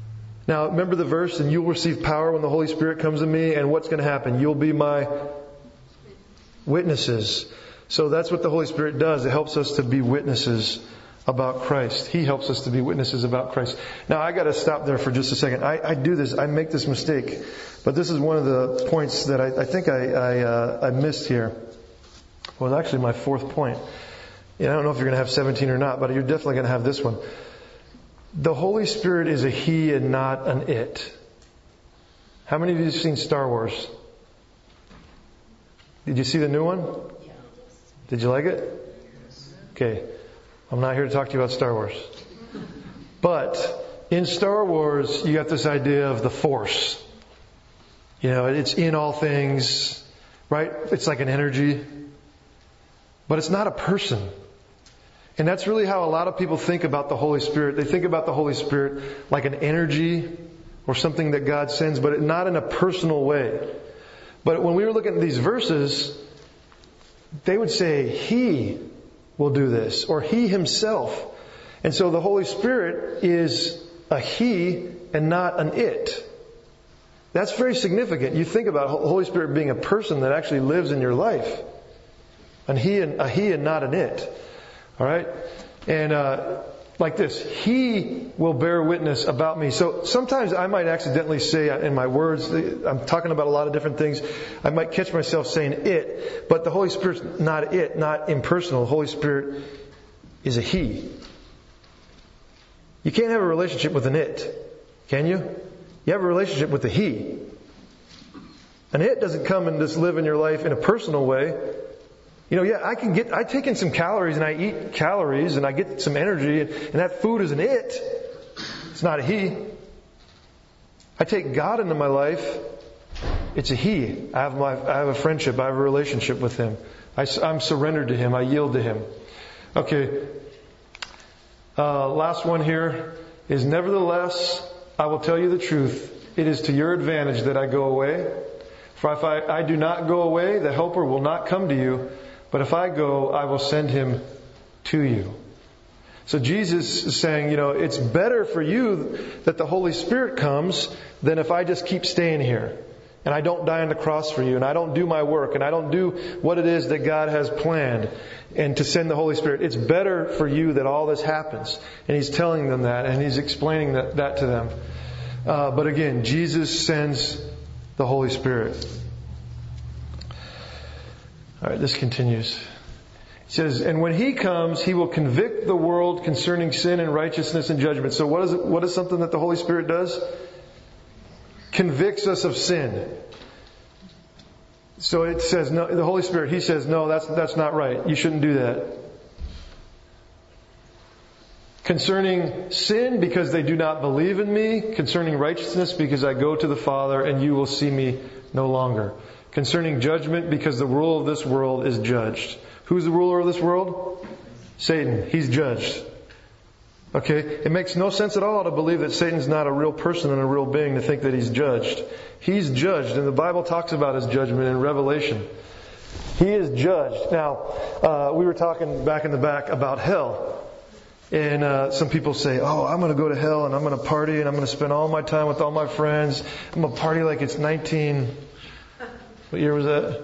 Now, remember the verse, and you'll receive power when the Holy Spirit comes in me, and what's going to happen? You'll be my witnesses. So that's what the Holy Spirit does. It helps us to be witnesses about Christ. He helps us to be witnesses about Christ. Now, I got to stop there for just a second. I do this. I make this mistake. But this is one of the points that I think I missed here. Well, it's actually my fourth point. I don't know if you're going to have 17 or not, but you're definitely going to have this one. The Holy Spirit is a He and not an it. How many of you have seen Star Wars? Did you see the new one? Did you like it? Okay. I'm not here to talk to you about Star Wars. But in Star Wars, you got this idea of the Force. It's in all things, right? It's like an energy. But it's not a person. And that's really how a lot of people think about the Holy Spirit. They think about the Holy Spirit like an energy or something that God sends, but not in a personal way. But when we were looking at these verses, they would say, He will do this, or He Himself. And so the Holy Spirit is a He and not an it. That's very significant. You think about the Holy Spirit being a person that actually lives in your life. A He and not an it. All right? And like this, He will bear witness about me. So sometimes I might accidentally say in my words, I'm talking about a lot of different things. I might catch myself saying it, but the Holy Spirit's not it, not impersonal. The Holy Spirit is a He. You can't have a relationship with an it, can you? You have a relationship with the He. An it doesn't come and just live in your life in a personal way. I take in some calories and I eat calories and I get some energy and that food is an it. It's not a He. I take God into my life. It's a He. I have a friendship. I have a relationship with Him. I'm surrendered to Him. I yield to Him. Okay. Last one here is, nevertheless, I will tell you the truth. It is to your advantage that I go away. For if I do not go away, the Helper will not come to you. But if I go, I will send Him to you. So Jesus is saying, it's better for you that the Holy Spirit comes than if I just keep staying here. And I don't die on the cross for you. And I don't do my work. And I don't do what it is that God has planned. And to send the Holy Spirit. It's better for you that all this happens. And He's telling them that. And He's explaining that to them. But again, Jesus sends the Holy Spirit. All right, this continues. It says, and when He comes, He will convict the world concerning sin and righteousness and judgment. So what is something that the Holy Spirit does? Convicts us of sin. So it says, no, the Holy Spirit, He says, no, that's not right. You shouldn't do that. Concerning sin, because they do not believe in me. Concerning righteousness, because I go to the Father and you will see me no longer. Concerning judgment, because the ruler of this world is judged. Who's the ruler of this world? Satan. He's judged. Okay? It makes no sense at all to believe that Satan's not a real person and a real being, to think that he's judged. He's judged, and the Bible talks about His judgment in Revelation. He is judged. Now, we were talking back in the back about hell. And some people say, I'm going to go to hell and I'm going to party and I'm going to spend all my time with all my friends. I'm going to party like it's what year was that?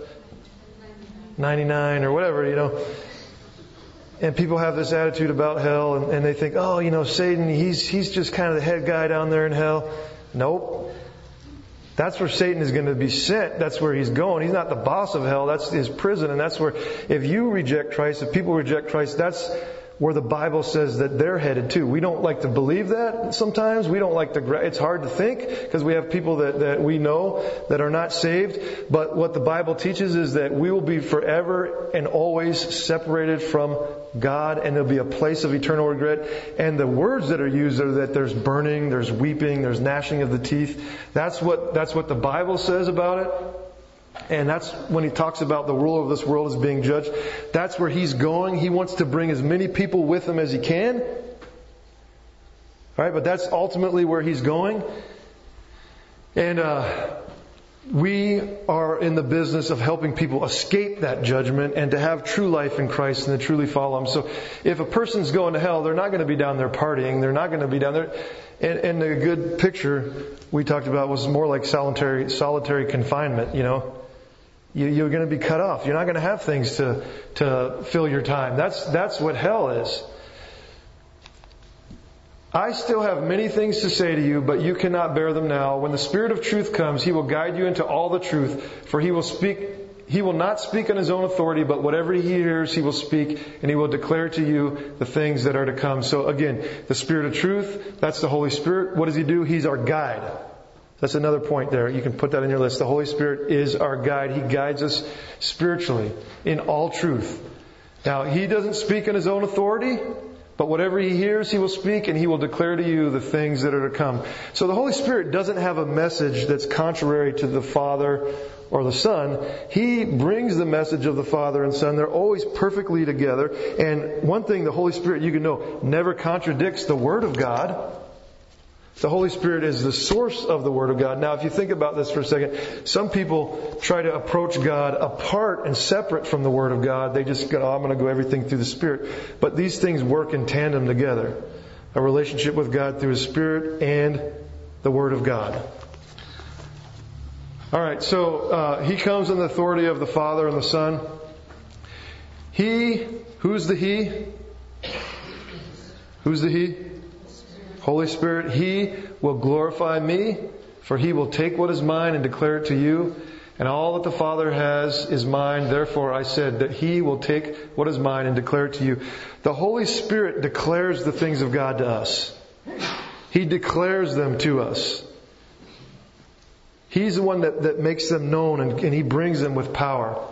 99 or whatever, And people have this attitude about hell and they think, Satan, he's just kind of the head guy down there in hell. Nope. That's where Satan is going to be sent. That's where he's going. He's not the boss of hell. That's his prison. And that's where, if you reject Christ, if people reject Christ, that's where the Bible says that they're headed to. We don't like to believe that sometimes. We don't like to, it's hard to think because we have people that we know that are not saved. But what the Bible teaches is that we will be forever and always separated from God, and there'll be a place of eternal regret. And the words that are used are that there's burning, there's weeping, there's gnashing of the teeth. That's what the Bible says about it. And that's when He talks about the ruler of this world as being judged. That's where He's going. He wants to bring as many people with Him as He can. All right, but that's ultimately where He's going. And we are in the business of helping people escape that judgment and to have true life in Christ and to truly follow Him. So if a person's going to hell, they're not going to be down there partying. They're not going to be down there. And a good picture we talked about was more like solitary confinement, you know. You're going to be cut off. You're not going to have things to fill your time. That's what hell is. I still have many things to say to you, but you cannot bear them now. When the Spirit of truth comes, He will guide you into all the truth, for He will not speak on His own authority, but whatever He hears, He will speak, and He will declare to you the things that are to come. So again, the Spirit of truth, that's the Holy Spirit. What does He do? He's our guide. That's another point there. You can put that in your list. The Holy Spirit is our guide. He guides us spiritually in all truth. Now, He doesn't speak on His own authority, but whatever He hears, He will speak, and He will declare to you the things that are to come. So the Holy Spirit doesn't have a message that's contrary to the Father or the Son. He brings the message of the Father and Son. They're always perfectly together. And one thing the Holy Spirit, you can know, never contradicts the Word of God. The Holy Spirit is the source of the Word of God. Now, if you think about this for a second, some people try to approach God apart and separate from the Word of God. They just go, I'm going to go everything through the Spirit. But these things work in tandem together. A relationship with God through His Spirit and the Word of God. All right, so He comes in the authority of the Father and the Son. He, who's the He? Who's the He? Holy Spirit, He will glorify me, for He will take what is mine and declare it to you. And all that the Father has is mine. Therefore, I said that He will take what is mine and declare it to you. The Holy Spirit declares the things of God to us. He declares them to us. He's the one that makes them known, and He brings them with power.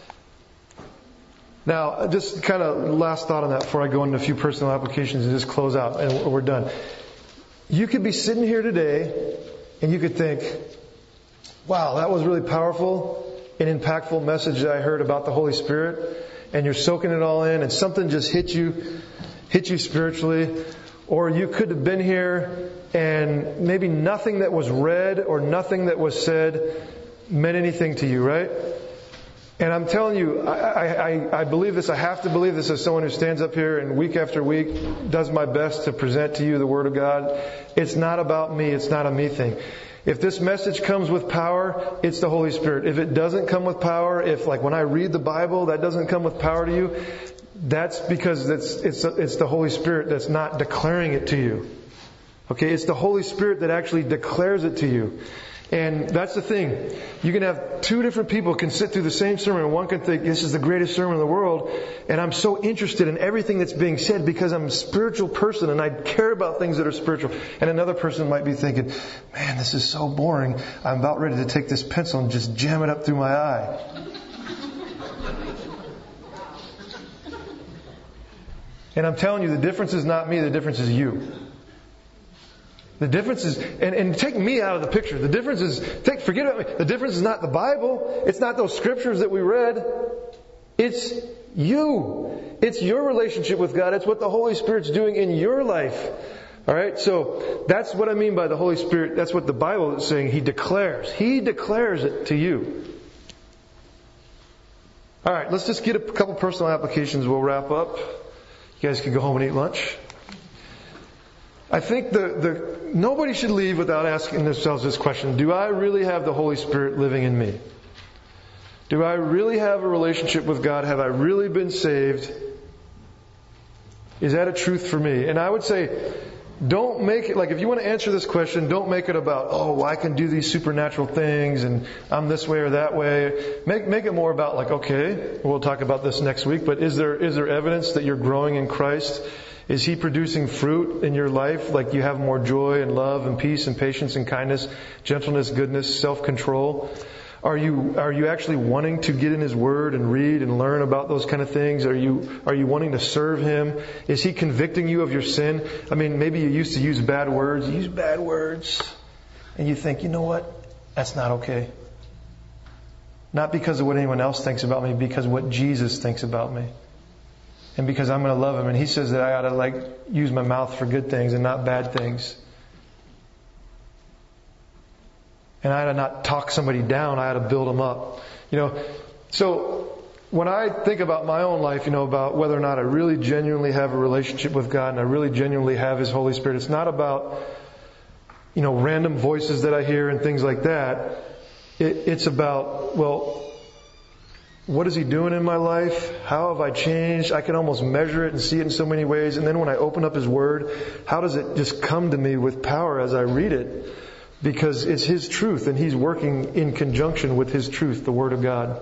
Now, just kind of last thought on that before I go into a few personal applications and just close out, and we're done. You could be sitting here today and you could think, wow, that was really powerful, an impactful message that I heard about the Holy Spirit, and you're soaking it all in and something just hit you spiritually. Or you could have been here and maybe nothing that was read or nothing that was said meant anything to you, right? And I'm telling you, I believe this. I have to believe this as someone who stands up here and week after week does my best to present to you the Word of God. It's not about me. It's not a me thing. If this message comes with power, it's the Holy Spirit. If it doesn't come with power, if like when I read the Bible, that doesn't come with power to you, that's because it's the Holy Spirit that's not declaring it to you. Okay, it's the Holy Spirit that actually declares it to you. And that's the thing. You can have two different people can sit through the same sermon, and one can think, this is the greatest sermon in the world, and I'm so interested in everything that's being said because I'm a spiritual person and I care about things that are spiritual. And another person might be thinking, man, this is so boring. I'm about ready to take this pencil and just jam it up through my eye. And I'm telling you, the difference is not me, the difference is you. The difference is, and take me out of the picture. The difference is, forget about me. The difference is not the Bible. It's not those scriptures that we read. It's you. It's your relationship with God. It's what the Holy Spirit's doing in your life. Alright, so that's what I mean by the Holy Spirit. That's what the Bible is saying. He declares. He declares it to you. Alright, let's just get a couple personal applications. We'll wrap up. You guys can go home and eat lunch. I think nobody should leave without asking themselves this question. Do I really have the Holy Spirit living in me? Do I really have a relationship with God? Have I really been saved? Is that a truth for me? And I would say, don't make it, like if you want to answer this question, don't make it about, oh, I can do these supernatural things and I'm this way or that way. Make it more about like, okay, we'll talk about this next week, but is there evidence that you're growing in Christ? Is He producing fruit in your life? Like you have more joy and love and peace and patience and kindness, gentleness, goodness, self-control? Are you actually wanting to get in His Word and read and learn about those kind of things? Are you wanting to serve Him? Is He convicting you of your sin? I mean, maybe you used to use bad words. You use bad words. And you think, you know what? That's not okay. Not because of what anyone else thinks about me, because of what Jesus thinks about me. And because I'm going to love Him. And He says that I ought to use my mouth for good things and not bad things. And I had to not talk somebody down. I had to build them up. So when I think about my own life, about whether or not I really genuinely have a relationship with God and I really genuinely have His Holy Spirit, it's not about, random voices that I hear and things like that. It's about, what is He doing in my life? How have I changed? I can almost measure it and see it in so many ways. And then when I open up His Word, how does it just come to me with power as I read it? Because it's His truth and He's working in conjunction with His truth, the Word of God.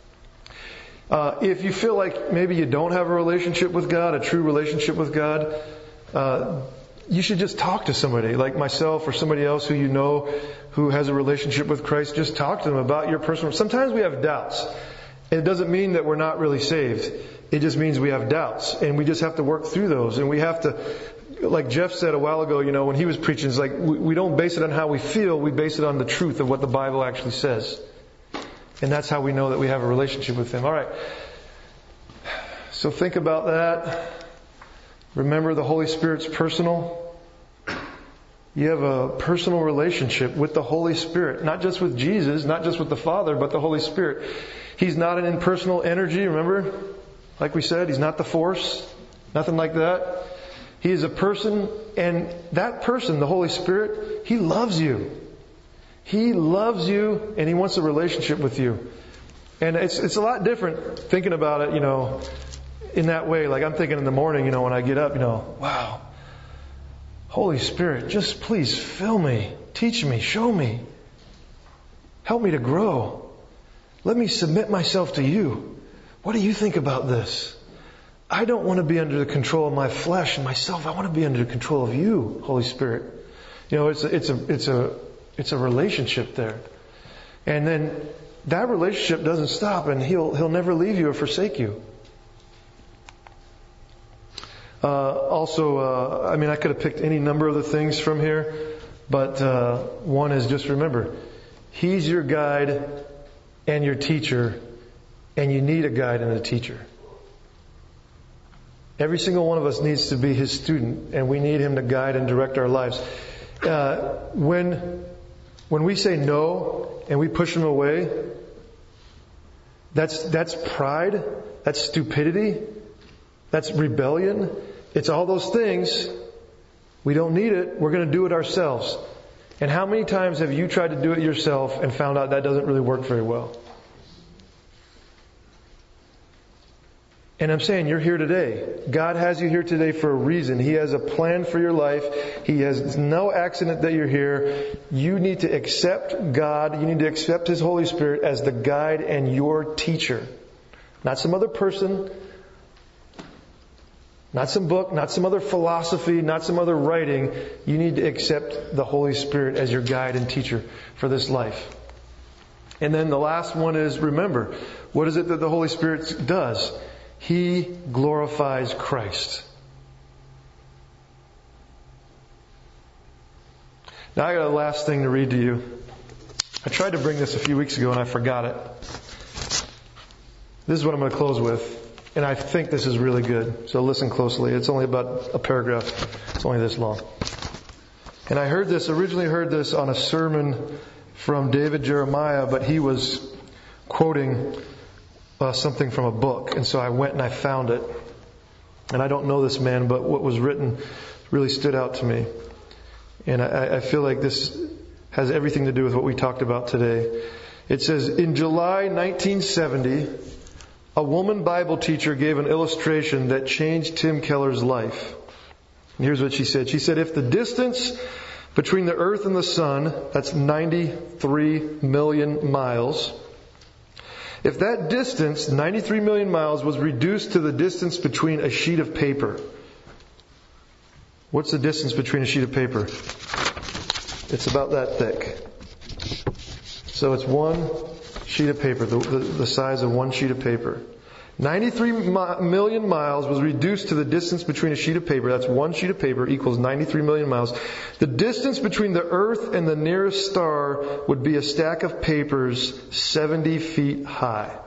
If you feel like maybe you don't have a relationship with God, a true relationship with God, you should just talk to somebody like myself or somebody else who who has a relationship with Christ. Just talk to them about your personal. Sometimes we have doubts. And it doesn't mean that we're not really saved. It just means we have doubts. And we just have to work through those. And we have to, like Jeff said a while ago, when he was preaching, it's like we don't base it on how we feel. We base it on the truth of what the Bible actually says. And that's how we know that we have a relationship with Him. All right. So think about that. Remember, the Holy Spirit's personal. You have a personal relationship with the Holy Spirit. Not just with Jesus, not just with the Father, but the Holy Spirit. He's not an impersonal energy, remember? Like we said, He's not the force. Nothing like that. He is a person, and that person, the Holy Spirit, He loves you. He loves you, and He wants a relationship with you. And it's a lot different thinking about it, in that way. Like I'm thinking in the morning, when I get up, wow. Holy Spirit, just please fill me, teach me, show me. Help me to grow. Let me submit myself to You. What do You think about this? I don't want to be under the control of my flesh and myself. I want to be under the control of You, Holy Spirit. It's a relationship there. And then that relationship doesn't stop, and He'll never leave you or forsake you. I could have picked any number of the things from here, but one is just remember, He's your guide and your teacher, and you need a guide and a teacher. Every single one of us needs to be His student, and we need Him to guide and direct our lives. When we say no and we push Him away, that's pride, that's stupidity, that's rebellion. It's all those things. We don't need it. We're going to do it ourselves. And how many times have you tried to do it yourself and found out that doesn't really work very well? And I'm saying you're here today. God has you here today for a reason. He has a plan for your life. He has no accident that you're here. You need to accept God. You need to accept His Holy Spirit as the guide and your teacher. Not some other person. Not some book. Not some other philosophy. Not some other writing. You need to accept the Holy Spirit as your guide and teacher for this life. And then the last one is, remember, what is it that the Holy Spirit does? He glorifies Christ. Now I got a last thing to read to you. I tried to bring this a few weeks ago and I forgot it. This is what I'm going to close with. And I think this is really good. So listen closely. It's only about a paragraph. It's only this long. And I originally heard this on a sermon from David Jeremiah, but he was quoting something from a book. And so I went and I found it. And I don't know this man, but what was written really stood out to me. And I feel like this has everything to do with what we talked about today. It says, in July 1970, a woman Bible teacher gave an illustration that changed Tim Keller's life. And here's what she said. She said, if the distance between the earth and the sun, that's 93 million miles, if that distance, 93 million miles, was reduced to the distance between a sheet of paper. What's the distance between a sheet of paper? It's about that thick. So it's one sheet of paper, the size of one sheet of paper. 93 million miles was reduced to the distance between a sheet of paper. That's one sheet of paper equals 93 million miles. The distance between the earth and the nearest star would be a stack of papers 70 feet high.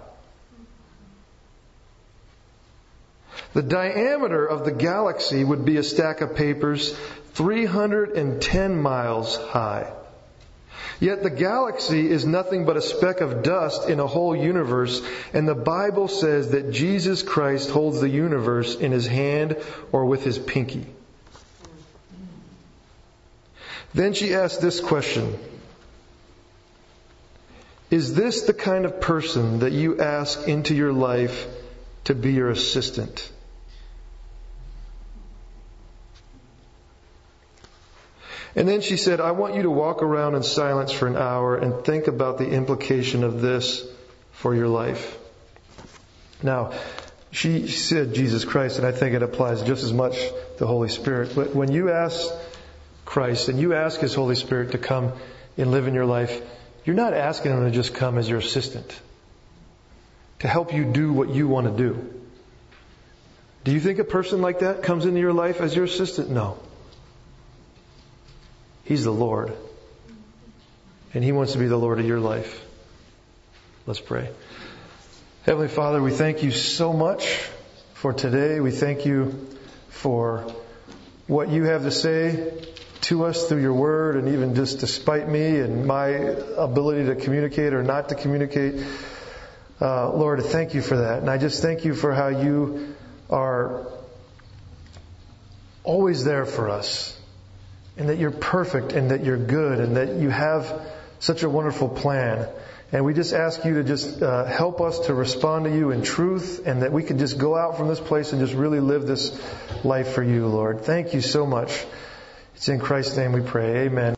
The diameter of the galaxy would be a stack of papers 310 miles high. Yet the galaxy is nothing but a speck of dust in a whole universe, and the Bible says that Jesus Christ holds the universe in His hand or with His pinky. Then she asked this question: is this the kind of person that you ask into your life to be your assistant? And then she said, I want you to walk around in silence for an hour and think about the implication of this for your life. Now, she said Jesus Christ, and I think it applies just as much to the Holy Spirit. But when you ask Christ and you ask His Holy Spirit to come and live in your life, you're not asking Him to just come as your assistant, to help you do what you want to do. Do you think a person like that comes into your life as your assistant? No. He's the Lord. And He wants to be the Lord of your life. Let's pray. Heavenly Father, we thank You so much for today. We thank You for what You have to say to us through Your Word, and even just despite me and my ability to communicate or not to communicate. Lord, thank You for that. And I just thank You for how You are always there for us. And that You're perfect, and that You're good, and that You have such a wonderful plan. And we just ask You to just help us to respond to You in truth, and that we can just go out from this place and just really live this life for You, Lord. Thank You so much. It's in Christ's name we pray. Amen.